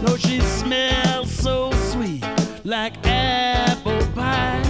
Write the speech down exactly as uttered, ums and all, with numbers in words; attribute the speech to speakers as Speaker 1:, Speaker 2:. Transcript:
Speaker 1: Oh, she smells so sweet like apple pie.